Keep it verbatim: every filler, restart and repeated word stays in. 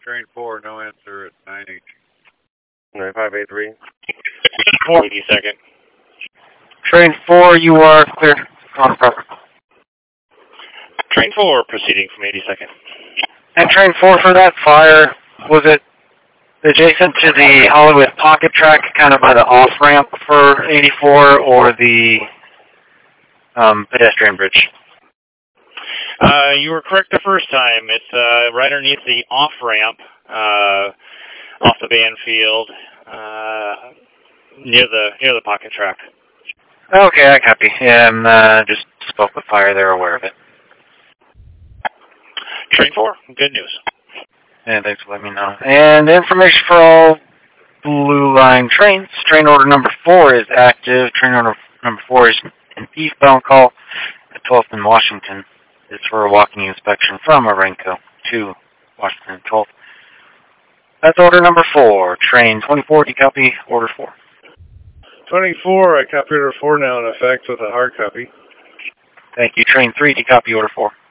train four, no answer at nine eight. nine five eight three. four, eighty-second. Train four, you are clear. On proper. Train four, proceeding from eighty-second. And train four for that fire, was it adjacent to the Hollywood pocket track, kind of by the off-ramp for eighty-four, or the um, pedestrian bridge? Uh, you were correct the first time. It's uh, right underneath the off-ramp, uh, off the Banfield, uh, near the near the pocket track. Okay, I copy. Yeah, I'm uh, just spoke with fire. They're aware of it. Train four, good news. And thanks for letting me know. And information for all Blue Line trains. Train order number four is active. Train order number four is an eastbound call at twelfth and Washington. It's for a walking inspection from Orenco to Washington and twelfth. That's order number four. Train twenty-four, do you copy order four? twenty-four, I copy order four now in effect with a hard copy. Thank you. Train three, do you copy order four?